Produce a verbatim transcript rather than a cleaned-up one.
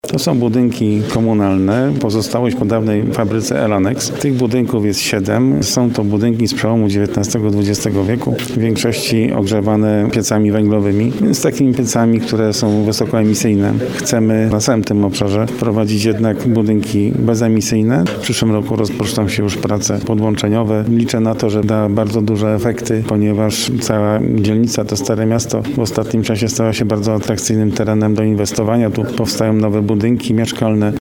To są budynki komunalne, pozostałość po dawnej fabryce Elanex. Tych budynków jest siedem. Są to budynki z przełomu dziewiętnastego dwudziestego wieku, w większości ogrzewane piecami węglowymi, z takimi piecami, które są wysokoemisyjne. Chcemy na całym tym obszarze wprowadzić jednak budynki bezemisyjne. W przyszłym roku rozpoczną się już prace podłączeniowe. Liczę na to, że da bardzo duże efekty, ponieważ cała dzielnica, to Stare Miasto, w ostatnim czasie stała się bardzo atrakcyjnym terenem do inwestowania. Tu powstają nowe budynki mieszkalne.